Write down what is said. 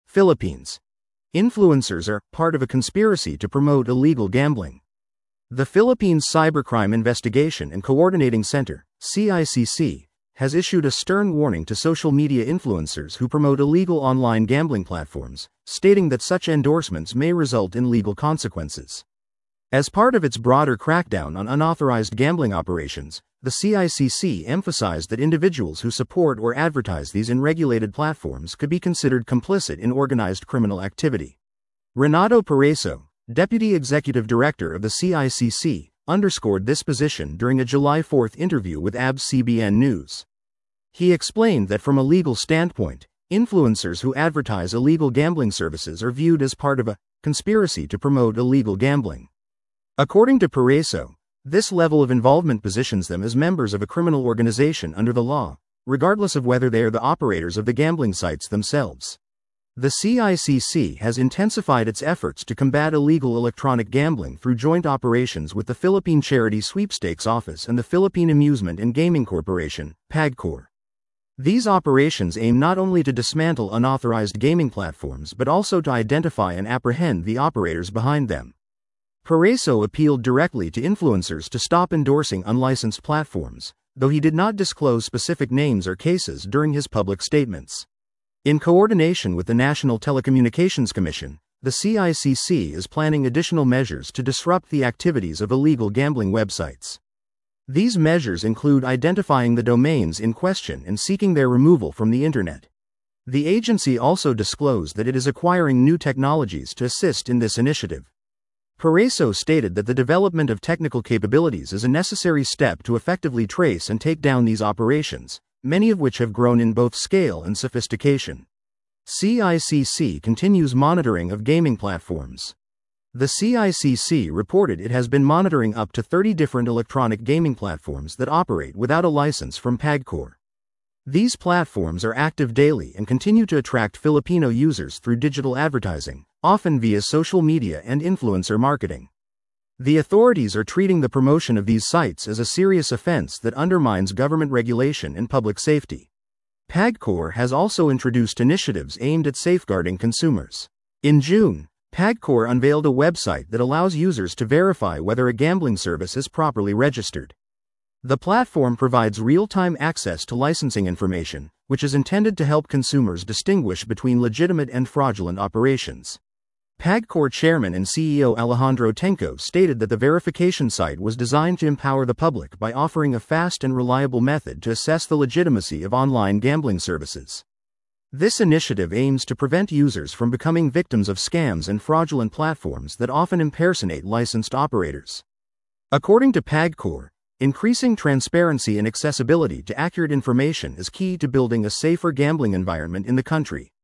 Philippines. Influencers are part of a conspiracy to promote illegal gambling. The Philippines Cybercrime Investigation and Coordinating Center, CICC, has issued a stern warning to social media influencers who promote illegal online gambling platforms, stating that such endorsements may result in legal consequences. As part of its broader crackdown on unauthorized gambling operations, the CICC emphasized that individuals who support or advertise these unregulated platforms could be considered complicit in organized criminal activity. Renato Pareso, Deputy Executive Director of the CICC, underscored this position during a July 4 interview with ABS-CBN News. He explained that from a legal standpoint, influencers who advertise illegal gambling services are viewed as part of a conspiracy to promote illegal gambling. According to Pareso, this level of involvement positions them as members of a criminal organization under the law, regardless of whether they are the operators of the gambling sites themselves. The CICC has intensified its efforts to combat illegal electronic gambling through joint operations with the Philippine Charity Sweepstakes Office and the Philippine Amusement and Gaming Corporation, PAGCOR. These operations aim not only to dismantle unauthorized gaming platforms but also to identify and apprehend the operators behind them. Pareso appealed directly to influencers to stop endorsing unlicensed platforms, though he did not disclose specific names or cases during his public statements. In coordination with the National Telecommunications Commission, the CICC is planning additional measures to disrupt the activities of illegal gambling websites. These measures include identifying the domains in question and seeking their removal from the Internet. The agency also disclosed that it is acquiring new technologies to assist in this initiative. Pareso stated that the development of technical capabilities is a necessary step to effectively trace and take down these operations, many of which have grown in both scale and sophistication. CICC continues monitoring of gaming platforms. The CICC reported it has been monitoring up to 30 different electronic gaming platforms that operate without a license from PAGCOR. These platforms are active daily and continue to attract Filipino users through digital advertising, often via social media and influencer marketing. The authorities are treating the promotion of these sites as a serious offense that undermines government regulation and public safety. PAGCOR has also introduced initiatives aimed at safeguarding consumers. In June, PAGCOR unveiled a website that allows users to verify whether a gambling service is properly registered. The platform provides real-time access to licensing information, which is intended to help consumers distinguish between legitimate and fraudulent operations. PAGCOR chairman and CEO Alejandro Tenco stated that the verification site was designed to empower the public by offering a fast and reliable method to assess the legitimacy of online gambling services. This initiative aims to prevent users from becoming victims of scams and fraudulent platforms that often impersonate licensed operators. According to PAGCOR, increasing transparency and accessibility to accurate information is key to building a safer gambling environment in the country.